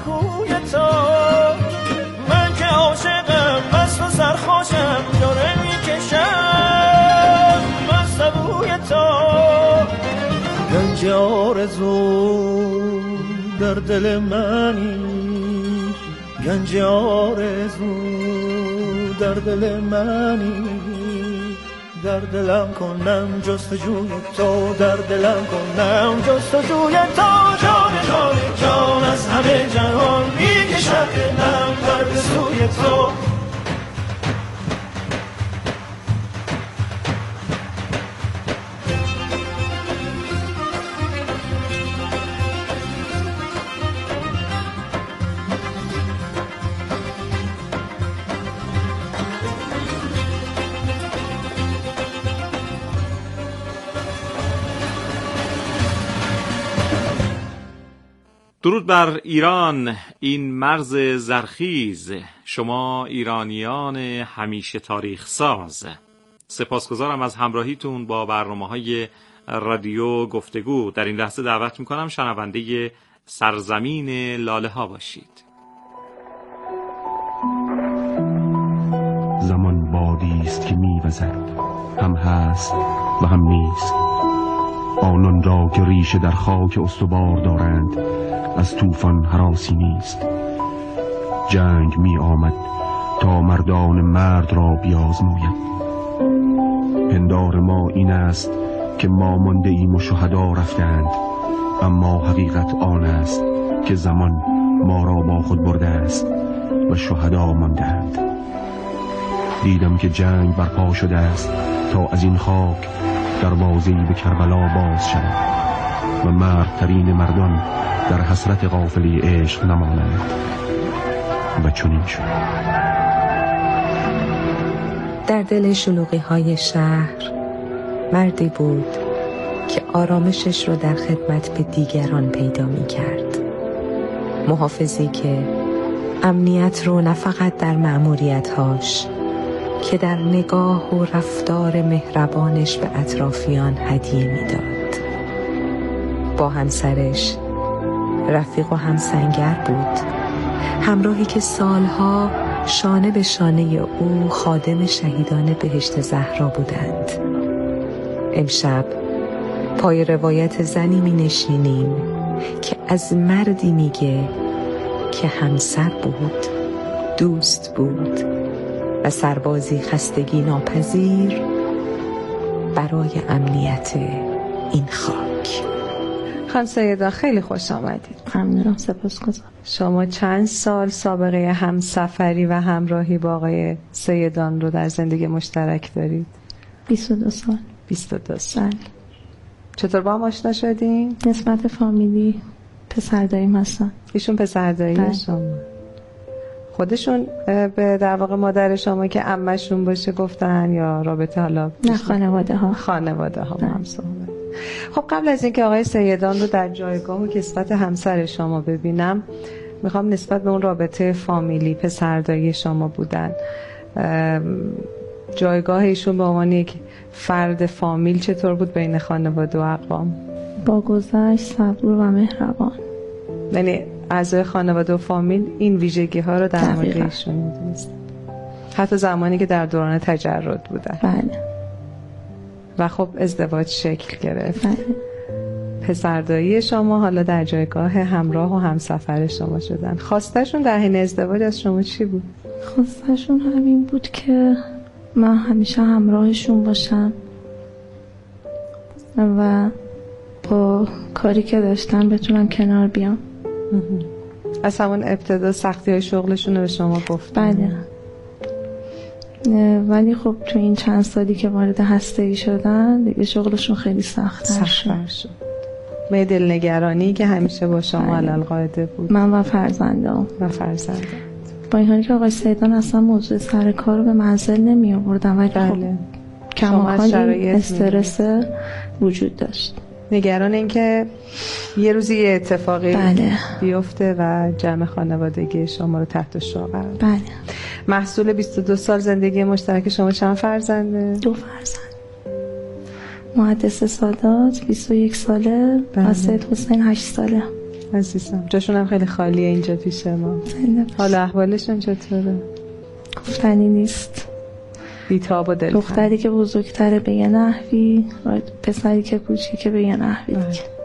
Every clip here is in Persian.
کوی تو. من که عاشقم مست و سرخوشم داره میکشم مست بوی تو. گنج آرزو در دل منی، گنج آرزو در دل منی. در دلم کنم جستجوی تو، در دلم کنم جستجوی تو. جان جان جان از همه جهان میکشد دلم در سوی تو. درود بر ایران، این مرز زرخیز، شما ایرانیان همیشه تاریخ ساز. سپاسگزارم از همراهیتون با برنامه‌های رادیو گفتگو. در این لحظه دعوت میکنم شنونده سرزمین لاله ها باشید. زمان بادی است که می‌وزد، هم هست و هم نیست. آنان را که ریشه در خاک استوار دارند از طوفان هراسی نیست. جنگ می آمد تا مردان مرد را بیازماید. پندار ما این است که ما مانده ایم و شهدا رفتند، اما حقیقت آن است که زمان ما را با خود برده است و شهدا ماندند. دیدم که جنگ برپا شده است تا از این خاک دروازه‌ای به کربلا باز شود و مردترین مردان در حسرت قافله عشق نمانند. و چنین شد. در دل شلوغی‌های شهر مردی بود که آرامشش رو در خدمت به دیگران پیدا می‌کرد. محافظی که امنیت رو نه فقط در مأموریت‌هاش که در نگاه و رفتار مهربانش به اطرافیان هدیه می‌داد. با همسرش رفیق و همسنگر بود، همراهی که سالها شانه به شانه او خادم شهیدان بهشت زهرا بودند. امشب پای روایت زنی می نشینیم که از مردی میگه که همسر بود، دوست بود و سربازی خستگی ناپذیر برای امنیت این خاک. خانم سیدان خیلی خوش آمدید. ممنونم، سپاسگزارم. شما چند سال سابقه همسفری و همراهی با آقای سیدان رو در زندگی مشترک دارید؟ 22 سال. 22 سال. بله. چطور با هم آشنا شدین؟ نسبت فامیلی پسر داییم هستن. ایشون پسر دایی شما؟ خودشون به در واقع مادر شما که عمه‌شون باشه گفتن یا رابطه حالا؟ نه، خانواده ها با هم صحبت. خب قبل از اینکه آقای سیدان رو در جایگاه و کسوت همسر شما ببینم، میخوام نسبت به اون رابطه فامیلی پسردایی شما بودن، جایگاه ایشون به عنوان یک فرد فامیل چطور بود بین خانواده و اقوام؟ با گذشت صبور و مهربان. یعنی اعضای خانواده و فامیل این ویژگی ها رو در مورد ایشون می‌دونست، حتی زمانی که در دوران تجرد بودن. بله. و خب ازدواج شکل گرفت. بله. پسردایی شما حالا در جایگاه همراه و همسفر شما شدن. خواستشون در حین ازدواج از شما چی بود؟ خواستشون همین بود که من همیشه همراهشون باشم و با کاری که داشتن بتونم کنار بیام. از همون ابتدا سختی های شغلشون رو به شما گفتن؟ بله. ولی خب تو این چند سالی که وارد هسته‌ای شدن دیگه شغلشون خیلی سخت‌تر شد. به دلنگرانی که همیشه با شما علالقاعده بود. من و فرزندم. با این حالی که آقای سیدان اصلا موضوع سر کار رو به منزل نمی آوردن ولی خب کماکان این استرس وجود داشت. نگران این که یه روزی یه اتفاقی بیفته و جمع خانوادگی شما رو تحت شعاع قرار بده. بله. محصول 22 سال زندگی مشترک شما چند فرزنده؟ 2 فرزند. محدث سادات 21 ساله و سید حسین 8 ساله. عزیزم جاشون هم خیلی خالیه اینجا پیش ما. حالا احوالشون چطوره؟ گفتنی نیست. بی‌تاب و دلتنگ. دختری که بزرگتره به یه نحوی، پسری که کوچیکه به یه نحوی.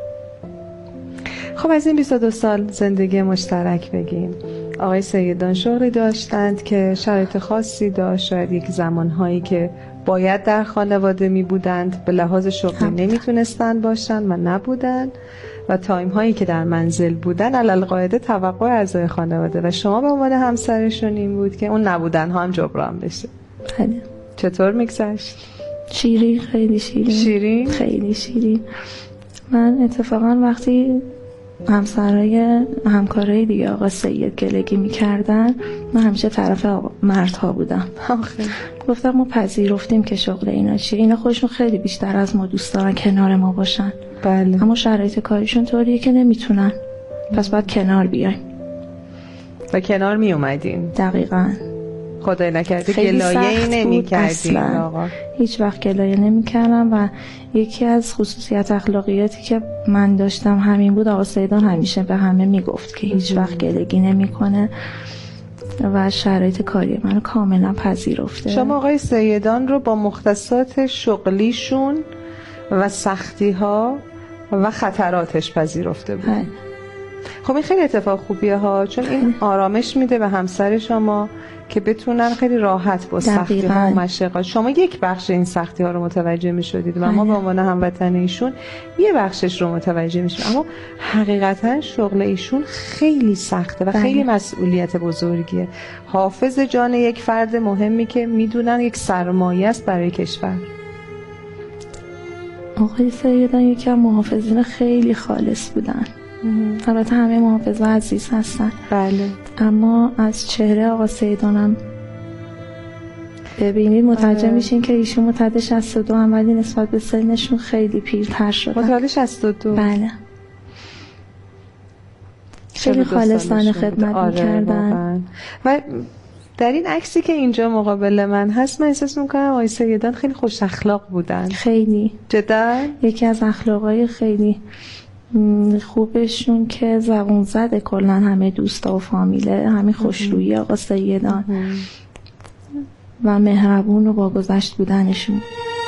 خب از این 22 سال زندگی مشترک بگیم. آقای سیدان شغلی داشتند که شرایط خاصی داشت، شاید یک زمانهایی که باید در خانواده می بودند به لحاظ شغلی نمیتونستند باشند و نبودند، و تایم هایی که در منزل بودن علالقاعده توقع اعضای خانواده و شما به عنوان همسرشون این بود که اون نبودن ها هم جبران بشه. بله. چطور میگذشت؟ شیرین، خیلی شیرین. شیرین؟ خیلی شیرین. من اتفاقا وقتی همکارای دیگه آقا سید گلگی میکردن، من همیشه طرف مردها بودم. گفتم ما پذیرفتیم که شغل اینا چیه، اینا خودشون خیلی بیشتر از ما دوست دارن کنار ما باشن. بله. اما شرایط کاریشون طوریه که نمیتونن، پس باید کنار بیایم و کنار می اومدین. دقیقاً. خدای نکرده گلایه‌ای نمی‌کردین آقا؟ هیچ وقت گلایه نمی‌کردم و یکی از خصوصیت اخلاقیاتی که من داشتم همین بود. آقا سیدان همیشه به همه میگفت که هیچ وقت گلگی نمی‌کنه و شرایط کاری منو کاملا پذیرفته. شما آقای سیدان رو با مختصات شغلیشون و سختی‌ها و خطراتش پذیرفته بود. خب این خیلی اتفاق خوبیه ها، چون این آرامش میده به همسر شما که بتونن خیلی راحت با سختی ها و مشقات. شما یک بخش این سختی ها رو متوجه می شدید و ما به عنوان هموطن ایشون یه بخشش رو متوجه می شدیم، اما حقیقتا شغل ایشون خیلی سخته و خیلی مسئولیت بزرگیه. حافظ جان یک فرد مهمی که میدونن یک سرمایه است برای کشور. آقای سیدان یکی از محافظین خیلی خالص بودن. البته همه محافظ عزیز هستن. بله. اما از چهره آقا سیدانم ببینید متوجه میشین که ایشون متولد 62 هم، ولی نسبت به سنشون خیلی پیرتر شدن. متولد 62. بله. خیلی خالصانه خدمت میکردن. و در این عکسی که اینجا مقابل من هست، من احساس میکنم آقای سیدان خیلی خوش اخلاق بودن. خیلی. جدا یکی از اخلاقای خیلی خوبشون که زبون زده کلا همه دوستا و فامیله، همین خوشرویی آقا سیدان و مهربون و باگذشت بودنشون.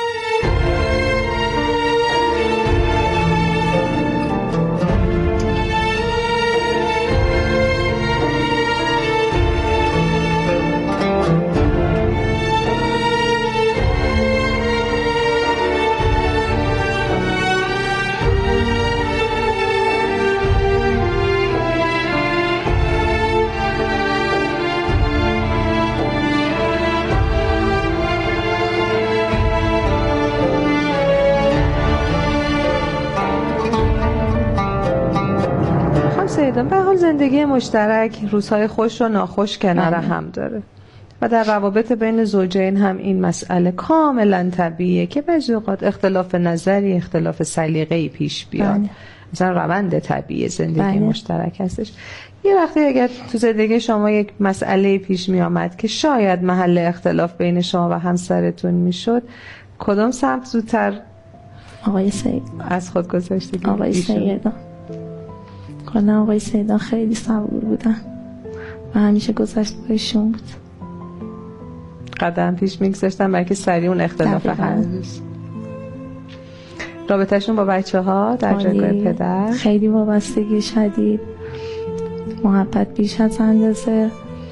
به حال زندگی مشترک روزهای خوش و ناخوش کنار هم داره و در روابط بین زوجین هم این مسئله کاملا طبیعیه که بعضی اوقات اختلاف نظری، اختلاف سلیقه‌ای پیش بیاد. مثلا روند طبیعی زندگی مشترک هستش. یه وقتی اگر تو زندگی شما یک مسئله پیش می آمد که شاید محل اختلاف بین شما و همسرتون میشد، کدوم سمت زودتر آقای سید از خود گذاشتید؟ آقای سیدان. کلا آقای سیدان خیلی صبور بودن و همیشه گذشت بایشون بود. قدم پیش میگذاشتن برای سریع اون اختلاف حل بشه. رابطهشون با بچه ها در جایگاه پدر خیلی وابستگی شدید، محبت بیش از اندازه.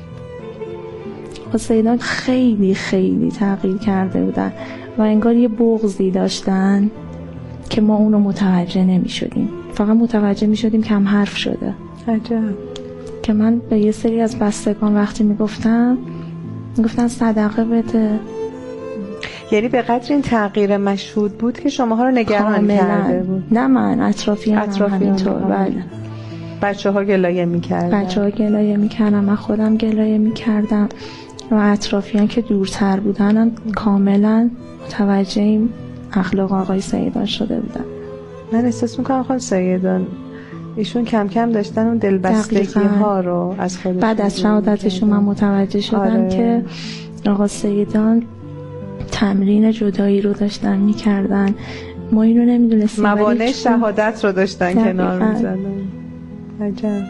سیدان خیلی خیلی تغییر کرده بودن و انگار یه بغضی داشتن که ما اونو متوجه نمی شدیم، فقط متوجه می شدیم که هم حرف شده. عجب. که من به یه سری از بستگان وقتی میگفتن صدقه بده. یعنی به قدر این تغییر مشهود بود که شماها رو نگران کرده بود؟ نه من اطرافیان همینطور. بله. بچه ها گلایه میکردن؟ من خودم گلایه میکردم و اطرافیان که دورتر بودن کاملا متوجه این اخلاق آقای سیدان شده بودن. من احساس میکنم خانم سیدان ایشون کم کم داشتن اون دلبستگی ها رو از خودشون. بعد از شهادتشون من متوجه شدم که آقا سیدان تمرین جدایی رو داشتن میکردن. ما اینو نمیدونستیم. موانع شهادت رو داشتن کنار میزدن. عجب.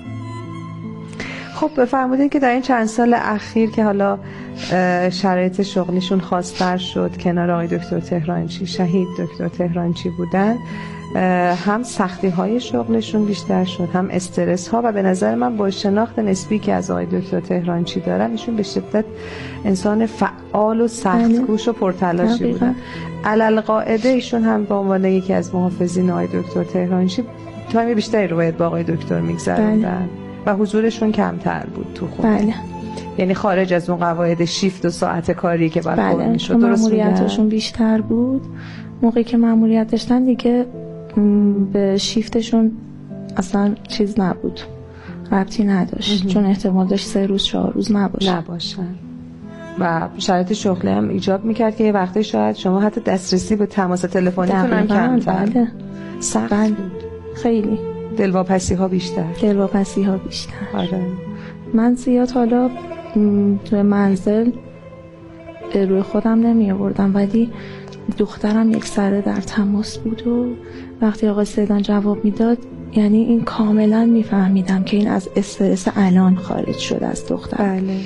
خب بفرمودین که در این چند سال اخیر که حالا شرایط شغلیشون خاص‌تر شد، کنار آقای دکتر تهرانچی، شهید دکتر تهرانچی بودن، هم سختی‌های شغلشون بیشتر شد، هم استرس‌ها، و به نظر من با شناخت نسبی که از آقای دکتر تهرانچی دارم، ایشون به شدت انسان فعال و سخت‌کوش و پرتلاشی بودن. علالقاعده ایشون هم به عنوان یکی از محافظین آقای دکتر تهرانچی تایم بیشتری رو باید با آقای دکتر می‌گذروندن و حضورشون کمتر بود تو خونه. بله. یعنی خارج از اون قواعد شیفت و ساعت کاری که برخورد می‌شد. درست میگم؟ مأموریتشون بیشتر بود. موقعی که مأموریت داشتن دیگه به شیفتشون اصلا چیز نبود، ربطی نداشت، چون احتمال داشت 3 روز 4 روز نباشن و شرایط شغلی هم ایجاب میکرد که یه وقتی شاید شما حتی دسترسی به تماس تلفنیتون هم کمتر. بله. سخت بود. خیلی. دلواپسی ها بیشتر. آره. من زیاد حالا توی منزل روی خودم نمی آوردم، ولی دخترم یک سره در تماس بود و وقتی آقای سیدان جواب میداد، یعنی این کاملا میفهمیدم که این از استرس الان خارج شد از دختر. بله.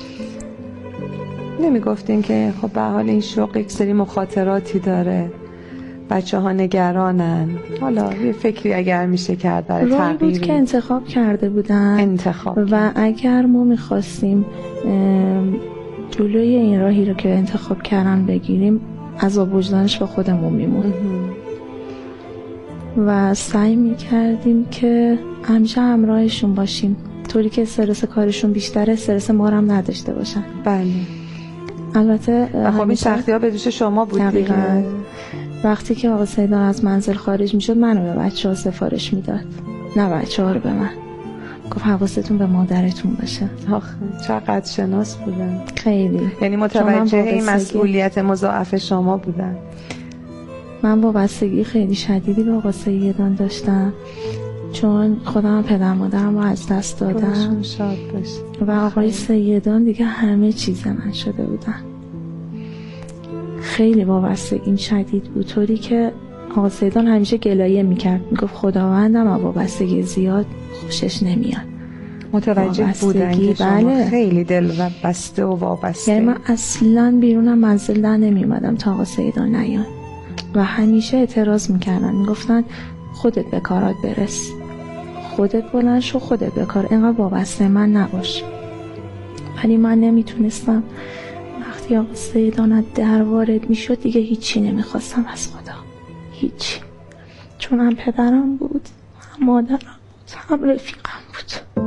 نمیگفتین که خب به حال این شغل یک سری مخاطراتی داره، بچه ها نگرانن، حالا یه فکری اگر میشه کرد برای تغییری؟ راهی بود که انتخاب کرده بودن و اگر ما میخواستیم جلوی این راهی رو که انتخاب کردن بگیریم، عذاب وجدانش با خودمون میمون و سعی میکردیم که همیشه همراهشون باشیم، طوری که استرس کارشون بیشتره، استرس ما رو هم نداشته باشن. بله. البته و خب این سختی ها به دوش شما بود دیگه. وقتی که آقا سیدان از منزل خارج میشد، منو به بچه ها سفارش میداد، نه بچه ها رو به من. گفت حواستون به مادرتون باشه. آخه چقدر شناس بودن. خیلی. یعنی متوجه این مسئولیت مضاعف شما بودن. من وابستگی خیلی شدیدی به آقا سیدان داشتم، چون خودم پدر مادرم رو از دست دادم شاد باشی. و آقای سیدان دیگه همه چیز من شده بودن. خیلی وابستگیم شدید بود، طوری که آقا سیدان همیشه گلایه میکرد، میگفت خداوندم وابستگی زیاد خوشش نمیاد. متوجه بودن که شما خیلی دل و بسته و وابسته. یعنی من اصلا بیرونم منزل در نمیومدم تا آقا سیدان نیان و همیشه اعتراض میکردن، میگفتن خودت به کارات برس، خودت بلند شو، خودت به کار، اینقدر وابسته من نباش. ولی من نمیتونستم. وقتی آقا سیدان در وارد میشد دیگه هیچی نمیخواستم از خدا، هیچی، چون هم پدرم بود، هم مادرم بود، هم رفیقم بود.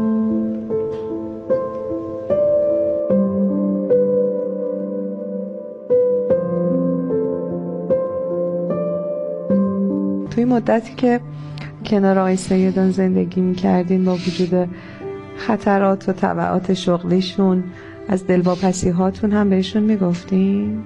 توی مدتی که کنار آقای سیدان زندگی میکردین، با وجود خطرات و تبعات شغلیشون، از دلواپسی هاتون هم بهشون میگفتین؟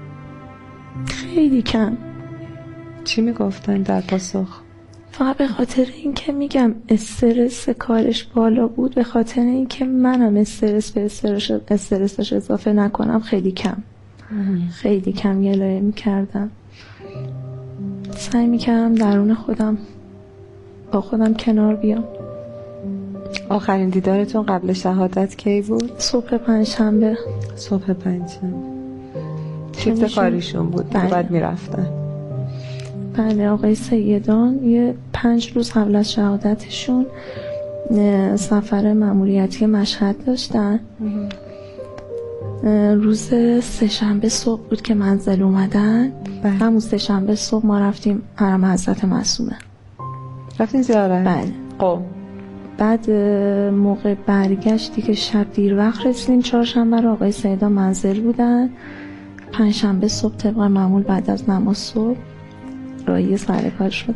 خیلی کم. چی میگفتن در پاسخ؟ فقط به خاطر این که میگم استرس کارش بالا بود، به خاطر این که منم استرس به استرسش اضافه نکنم، خیلی کم گلایه میکردم. سعی میکردم درون خودم با خودم کنار بیام. آخرین دیدارتون قبل شهادت کی بود؟ صبح پنجشنبه. شیفت کاریشون بود. بله. بعد میرفتن. بله. آقای سیدان یه 5 روز قبل از شهادتشون سفر مأموریتی مشهد داشتن. روز سه‌شنبه صبح بود که منزل اومدن. همون سه‌شنبه صبح ما رفتیم حرم حضرت معصومه. رفتین زیارت؟ بله. خب بعد موقع برگشتی که شب دیر وقت رسیدیم، چهارشنبه رو آقای سیدان منزل بودن. پنجشنبه صبح طبق معمول بعد از نماز صبح راهی سر کار شدن.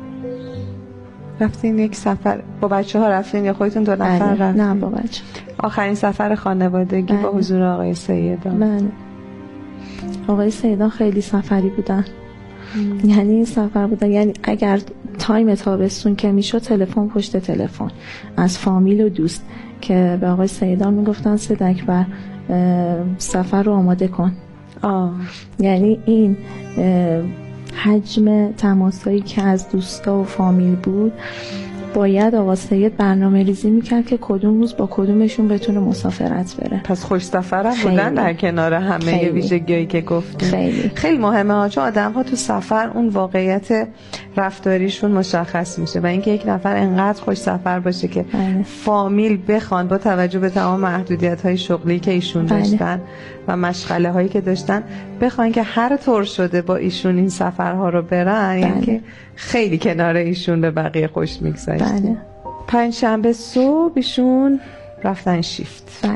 رفتین یک سفر با بچه ها رفتین یا خودتون 2 نفر رفتین؟ نه با بچه. آخرین سفر خانوادگی با حضور آقای سیدان. بله. آقای سیدان خیلی سفری بودن. یعنی سفر بودن، یعنی اگر تایم تابستون که میشد تلفن پشت تلفن از فامیل و دوست که به آقای سیدان میگفتن سید اکبر سفر رو آماده کن. یعنی این حجم تماسایی که از دوستا و فامیل بود باید آقا سید برنامه ریزی میکرد که کدوم روز با کدومشون بتونه مسافرت بره. پس خوش سفرم بودن در کنار همه ویژگی‌هایی که گفتیم. خیلی مهمه ها، چون آدم ها تو سفر اون واقعیت رفتاریشون مشخص میشه و اینکه یک نفر انقدر خوش سفر باشه که فامیل بخوان با توجه به تمام محدودیت‌های شغلی که ایشون داشتن و مشغله هایی که داشتن بخوان که هر طور شده با ایشون این سفرها رو برن، یعنی که خیلی کنار ایشون به بقیه خوش میگذشت. پنجشنبه صبح ایشون رفتن شیفت.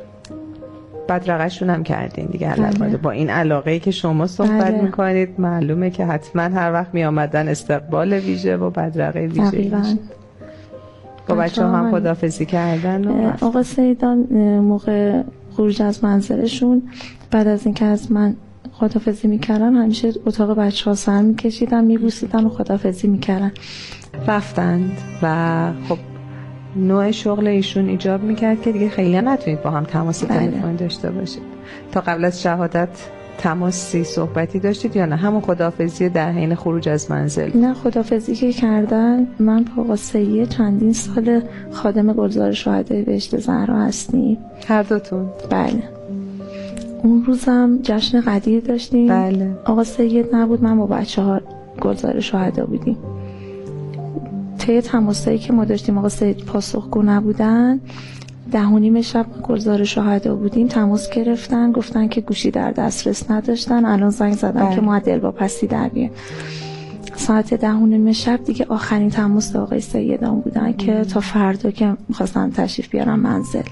بدرقه‌شون هم کردین دیگه علاوه با این علاقه‌ای که شما صحبت میکنید معلومه که حتما هر وقت میامدن استقبال ویژه و بدرقه ویژه. با بچه هم خداحافظی کردن آقا سیدان موقع خروج از منزلشون بعد از اینکه از من خداحافظی میکردن همیشه اتاق بچه ها سر میکشیدن، میبوسیدن و خداحافظی میکردن. رفتند و خب نوع شغل ایشون ایجاب میکرد که دیگه خیلی نتونید با هم تماس تلفنی داشته باشید. تا قبل از شهادت تماسی صحبتی داشتید یا نه؟ همون خداحافظی در حین خروج از منزل؟ نه، خداحافظی که کردن. من با آقا سید چندین سال خادم گلزار شهدای بهشت زهرا هستیم هر دوتون. بله. اون روزم جشن قدیر داشتیم. بله. آقا سید نبود، من با بچه ها گلزار شهدا بودیم. طی تماسایی که ما داشتیم آقا سید پاسخگو نبودن. 10:30 شب گلزار شهدا بودیم، تماس گرفتن گفتن که گوشی در دسترس نداشتن، الان زنگ زدن که ما دلواپسی در بیایم. ساعت 10:30 شب دیگه آخرین تماس آقای سیدان بودن که تا فردا که می‌خواستن تشریف بیارن منزل.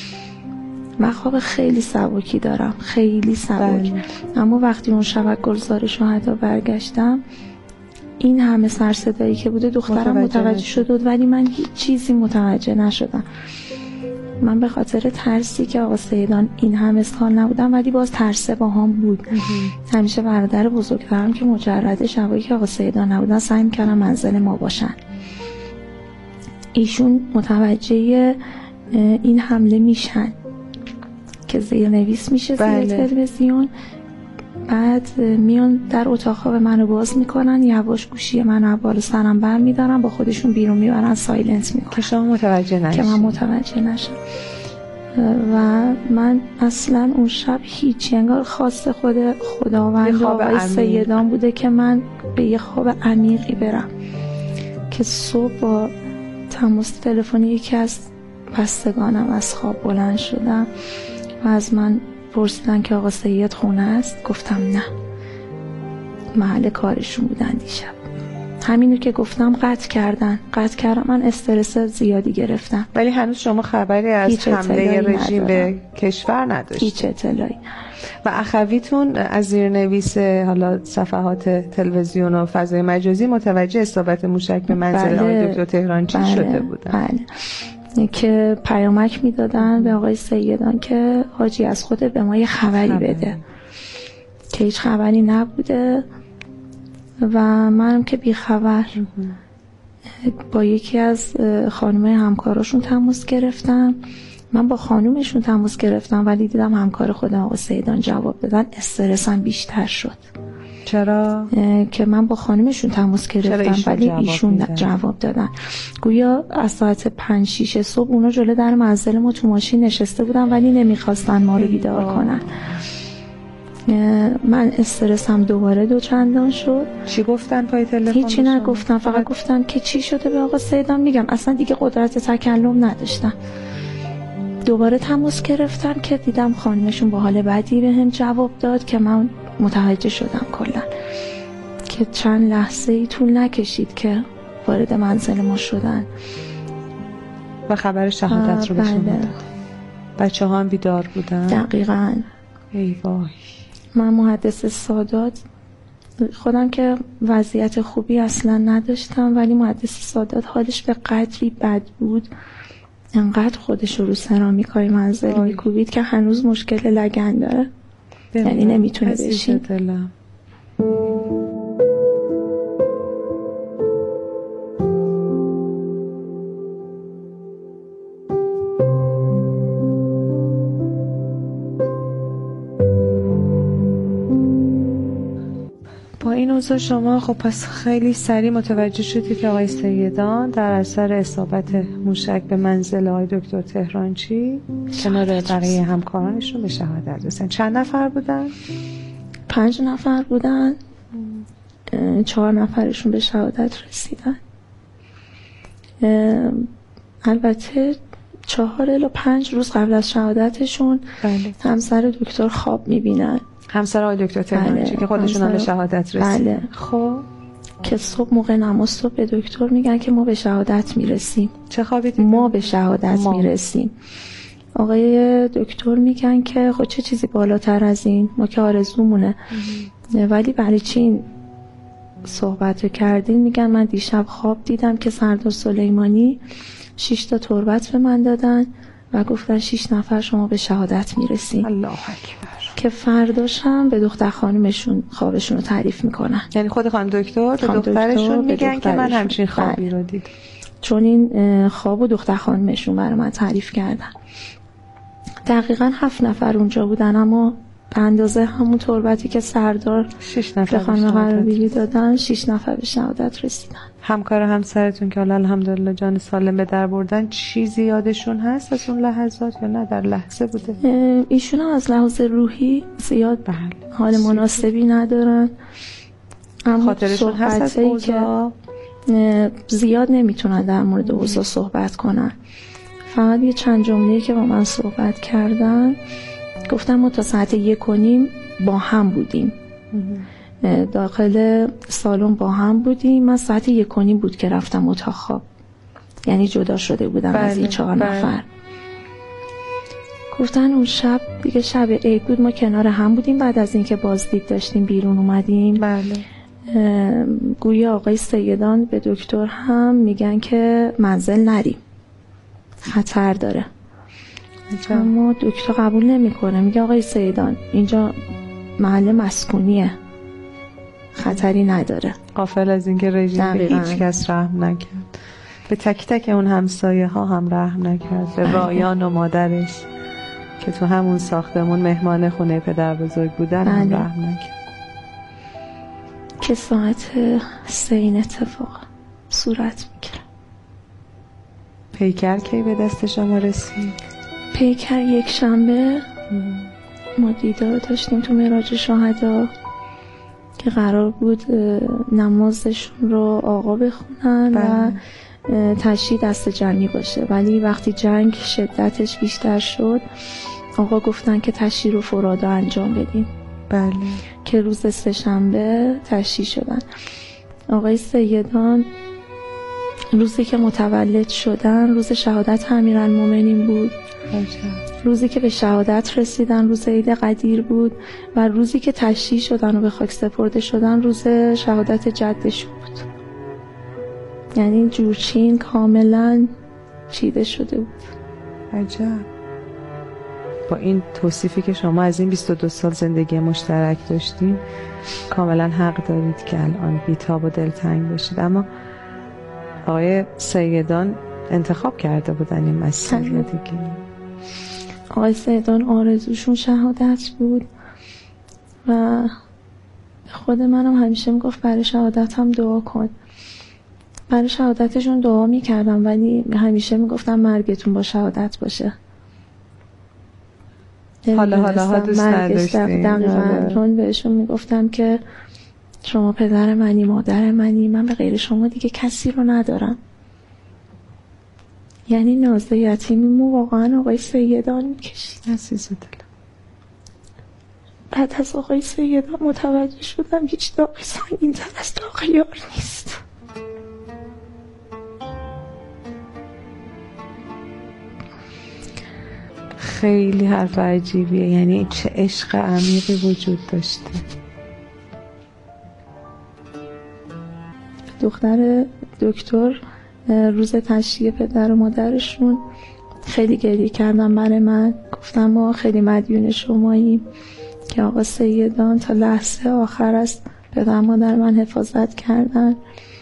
من خواب خیلی سبکی دارم، خیلی سبک. اما وقتی اون شب گلزار شهدا برگشتم این همه سر صدایی که بوده دخترم متوجه شده بود ولی من هیچ چیزی متوجه نشدم. من به خاطر ترسی که آقا سیدان این همه سال نبودم ولی باز ترسه با هم بود. همیشه برادر بزرگترم که مجرد شبایی که آقا سیدان نبودن سعی می‌کردن منزل ما باشن. ایشون متوجه این حمله میشن که زیرنویس میشه زیر تلویزیون. بعد میان در اتاق خواب منو باز میکنن، یواش گوشی منو بالا سرم بر میدارن، با خودشون بیرون میبرن، سایلنت میکنن که شما متوجه نشید. که من متوجه نشم. و من اصلا اون شب هیچ، انگار خواست خداوند آقای سیدان بوده که من به یه خواب عمیقی برم که صبح با تماس تلفنی یکی از بستگانم از خواب بلند شدم و از من پرسیدن که آقا سید خونه است. گفتم نه، محل کارشون بودن دیشب. همینو که گفتم قطع کردن. من استرس زیادی گرفتم. ولی هنوز شما خبری از حمله رژیم به کشور نداشتید؟ هیچ اطلاعی. و اخویتون از زیرنویس حالا صفحات تلویزیون و فضای مجازی متوجه اصابت موشک به منزل آقای دکتر تهرانچی شده بودن؟ بله. که پیامک میدادن به آقای سیدان که حاجی از خود به ما یه خبری بده، که هیچ خبری نبوده و منم که بی خبر با یکی از خانمای همکاراشون تماس گرفتم. من با خانومشون تماس گرفتم ولی دیدم همکار خودم آقای سیدان جواب دادن، استرسم بیشتر شد. چرا؟ که من با خانمشون تماس گرفتم ولی ایشون جواب دادن. گویا از ساعت 5-6 صبح اونا جلوی در منزل ما تو ماشین نشسته بودن ولی نمیخواستن ما رو بیدار کنن. من استرسم دوباره 2 چندان شد. چی گفتن پای تلفن؟ هیچی نگفتن، فقط گفتن که چی شده به آقا سیدان. میگم اصلا دیگه قدرت تکلم نداشتم. دوباره تماس گرفتن که دیدم خانمشون با حال بدی بهم جواب داد که من متوجه شدم کلا که چند لحظه ای طول نکشید که وارد منزل ما شدن و خبر شهادت رو به شما داد. بچه ها هم بیدار بودن؟ دقیقاً. ای وای. من محدث سادات خودم که وضعیت خوبی اصلا نداشتم ولی محدث سادات حالش به قدری بد بود، انقدر خودش رو سرامیکای منزل میکوبید که هنوز مشکل لگن داره، یعنی نمیتونه بشین. با این اوضاع شما خب پس خیلی سریع متوجه شدید که آقای سیدان در اثر اصابت موشک به منزل آقای دکتر تهرانچی کنار بقیه همکارانشون به شهادت رسیدن. چند نفر بودن؟ 5 نفر بودن. 4 نفرشون به شهادت رسیدن. البته 4 الی 5 روز قبل از شهادتشون همسر دکتر خواب میبینن. همسر آقای دکتر تهرانچی که خودشون هم به شهادت رسیدن. بله. خب که صبح موقع نماز صبح به دکتر میگن که ما به شهادت میرسیم. چه خوابی دیدن؟ ما به شهادت میرسیم. آقای دکتر میگن که خب چه چیزی بالاتر از این، ما که آرزومونه. ولی برای چی این صحبت رو کردین؟ میگن من دیشب خواب دیدم که سردار سلیمانی 6 تا تربت به من دادن و گفتن 6 نفر شما به شهادت میرسین. الله اکبر. که فرداشم به دختر خانمشون خوابشون رو تعریف میکنن. یعنی خود خانم دکتر به دخترشون میگن که من همچین خوابی رو دیدم. چون این خواب و دختر خانمشون برای من تعریف کردن. دقیقاً 7 نفر اونجا بودن، اما به اندازه همون تربتی که سردار 6 نفر به خانم قرابیلی دادن 6 نفر به شهادت رسیدن. همکار همسرتون که الحمدلله جان سالم به در بردن چیزی یادشون هست از اون لحظات یا نه در لحظه بوده؟ ایشون هم از لحاظ روحی زیاد حال مناسبی ندارن، اما خاطرشون هست از اوضاع که زیاد نمیتونن در مورد اوضاع صحبت کنن. فقط یه چند جمله‌ای که با من صحبت کردن، گفتم ما تا ساعت 1:30 با هم بودیم، داخل سالن با هم بودیم. من ساعت 1:30 بود که رفتم اتاق خواب، یعنی جدا شده بودم از این 4 نفر. گفتن اون شب دیگه شب عید بود، ما کنار هم بودیم. بعد از اینکه بازدید داشتیم بیرون اومدیم. گویا آقای سیدان به دکتر هم میگن که منزل نریم، خطر داره. اما دکتر قبول نمیکنه، میگه آقای سیدان اینجا محل مسکونیه، خطری نداره. غافل از اینکه رژیم به هیچ کس رحم نکرد، به تک تک اون همسایه ها هم رحم نکرد، به رایان و مادرش که تو همون ساختمون مهمان خونه پدر بزرگ بودن هم رحم نکرد. که ساعت 3 این اتفاق صورت میگیره. پیکر کی به دست شما رسید؟ پیکر 1 شنبه ما دیدار داشتیم تو معراج شهدا که قرار بود نمازشون رو آقا بخونن و تشییع دست جمعی باشه، ولی وقتی جنگ شدتش بیشتر شد آقا گفتن که تشییع رو فرادا انجام بدیم. که روز 3 شنبه تشییع شدن. آقای سیدان روزی که متولد شدن روز شهادت امیرالمومنین بود. روزی که به شهادت رسیدن روز عید قدیر بود و روزی که تشییع شدن و به خاک سپرده شدن روز شهادت جدش بود. یعنی جورچین کاملا چیده شده بود. عجب. با این توصیفی که شما از این 22 سال زندگی مشترک داشتین کاملا حق دارید که الان بی‌تاب و دلتنگ باشید. اما آقای سیدان انتخاب کرده بودن این مسیر دیگه. آقای سیدان آرزوشون شهادت بود و خود منم همیشه میگفت برای شهادت هم دعا کن. برای شهادتشون دعا میکردم، ولی همیشه میگفتم مرگتون با شهادت باشه. حالا دوست نداشتین. چون بهشون میگفتم که شما پدر منی، مادر منی، من به غیر شما دیگه کسی رو ندارم. یعنی نازه یتیمیمو واقعا آقای سیدان میکشید. عزیز دلم. بعد از آقای سیدان متوجه شدم هیچ داغی سنگین‌تر از داغ یار نیست. خیلی حرف عجیبیه، یعنی چه عشق عمیقی وجود داشته. دختر دکتر روز تشییع پدر و مادرشون خیلی گریه کردن برای من. گفتم ما خیلی مدیون شماییم که آقا سیدان تا لحظه آخر از پدر مادر من حفاظت کردن.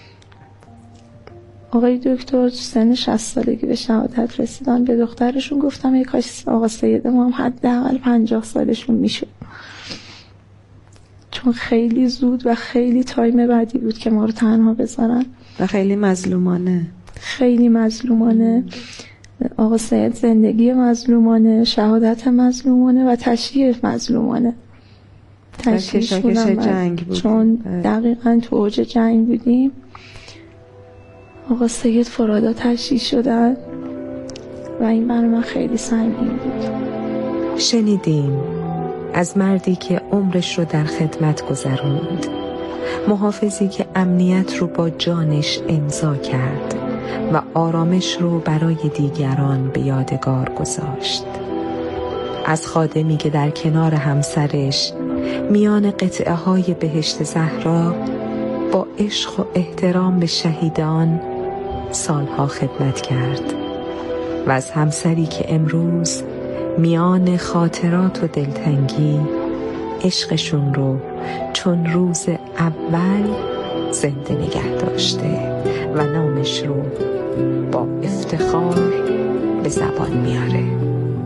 آقای دکتر سن 60 سالگی به شهادت رسیدن. به دخترشون گفتم ای کاش آقا سید ما هم حداقل 50 سالشون میشد، چون خیلی زود و خیلی تایم بعدی بود که ما رو تنها بذارن و خیلی مظلومانه. خیلی مظلومانه. آقا سید زندگی مظلومانه، شهادت مظلومانه و تشییع مظلومانه. کشاکش جنگ بود، چون دقیقاً تو اوج جنگ بودیم. آقا سید فرادا تشییع شدن و این برای من خیلی سنگین بود. شنیدیم از مردی که عمرش رو در خدمت گذروند، محافظی که امنیت رو با جانش امضا کرد و آرامش رو برای دیگران به یادگار گذاشت. از خادمی که در کنار همسرش میان قطعه های بهشت زهرا با عشق و احترام به شهیدان سالها خدمت کرد و از همسری که امروز میان خاطرات و دلتنگی عشقشون رو چون روز اول زنده نگه داشته و نامش رو با افتخار به زبان میاره.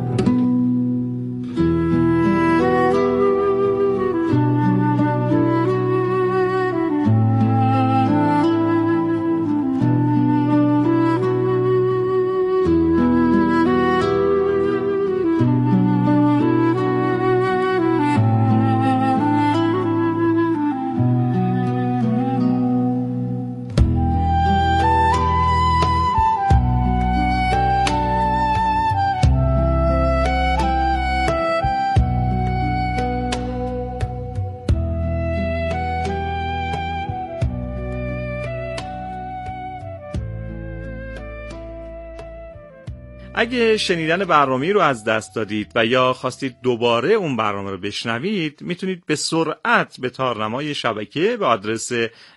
اگه شنیدن برنامه رو از دست دادید و یا خواستید دوباره اون برنامه رو بشنوید، میتونید به سرعت به تارنمای شبکه به آدرس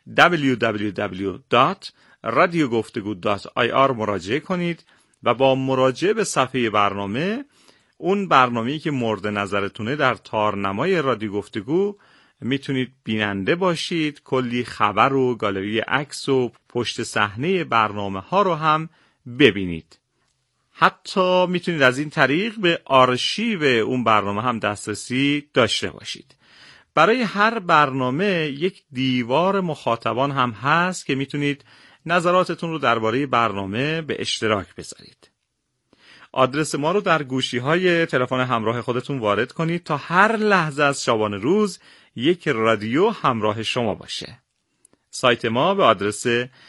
www.radiogoftegu.ir مراجعه کنید و با مراجعه به صفحه برنامه، اون برنامه‌ای که مورد نظرتونه در تارنمای رادیو گفتگو، میتونید بیننده باشید. کلی خبر و گالری عکس و پشت صحنه برنامه‌ها رو هم ببینید. حتی میتونید از این طریق به آرشیو اون برنامه هم دسترسی داشته باشید. برای هر برنامه یک دیوار مخاطبان هم هست که میتونید نظراتتون رو درباره برنامه به اشتراک بذارید. آدرس ما رو در گوشی‌های تلفن همراه خودتون وارد کنید تا هر لحظه از شبانه روز یک رادیو همراه شما باشه. سایت ما به آدرس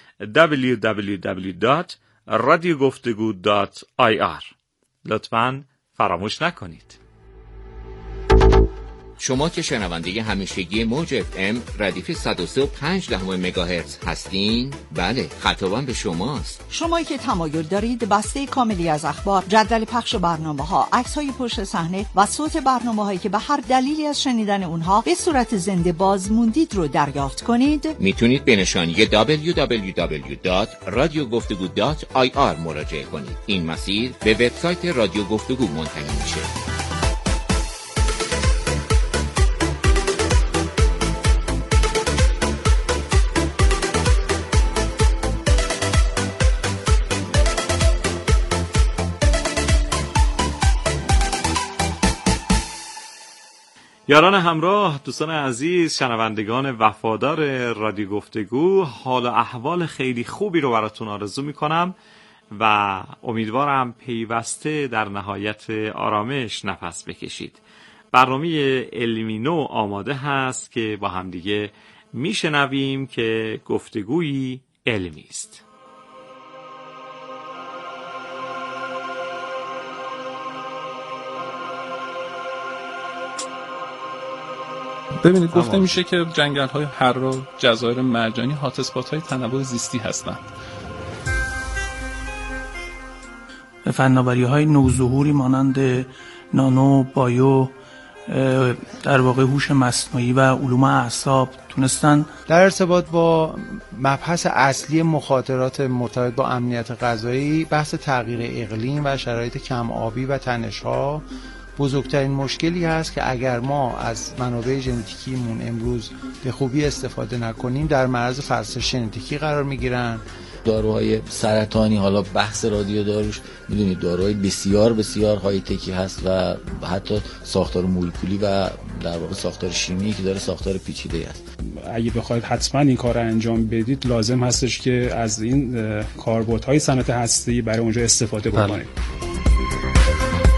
www.radiogoftegu.ir لطفاً فراموش نکنید. شما که شنونده همیشگی موج FM ردیف 103.5 مگاهرتز هستین، بله، خطابم به شماست. شمایی که تمایل دارید بسته کاملی از اخبار، جدول پخش برنامه‌ها، عکس‌های پشت صحنه و صوت برنامه‌هایی که به هر دلیلی از شنیدن اونها به صورت زنده باز موندید رو دریافت کنید، میتونید به نشانی www.radiogoftegu.ir مراجعه کنید. این مسیر به وبسایت رادیو گفتگو منتهی میشه. یاران همراه، دوستان عزیز، شنوندگان وفادار رادیو گفتگو، حال و احوال خیلی خوبی رو براتون آرزو میکنم و امیدوارم پیوسته در نهایت آرامش نفس بکشید. برنامه علمی نو آماده هست که با همدیگه میشنویم که گفتگویی علمی است. ببینید، گفته میشه که جنگل‌های حرا، جزایر مرجانی هات اسپات‌های تنوع زیستی هستند. فناوری‌های نوظهوری مانند نانو، بایو، در واقع هوش مصنوعی و علوم اعصاب تونستن در ارتباط با مبحث اصلی مخاطرات مرتبط با امنیت غذایی، بحث تغییر اقلیم و شرایط کم آبی و تنش‌ها بزرگترین مشکلی هست که اگر ما از منابع ژنتیکیمون امروز به خوبی استفاده نکنیم در معرض فرسایش ژنتیکی قرار میگیرن داروهای سرطانی، حالا بحث رادیو داروش میدونید داروهای بسیار بسیار های تکی هست و حتی ساختار مولکولی و در واقع ساختار شیمی که داره ساختار پیچیده است. اگه بخواید حتما این کار رو انجام بدید لازم هستش که از این کاربردهای صنعت هسته‌ای برای اونجا استفاده بکنید.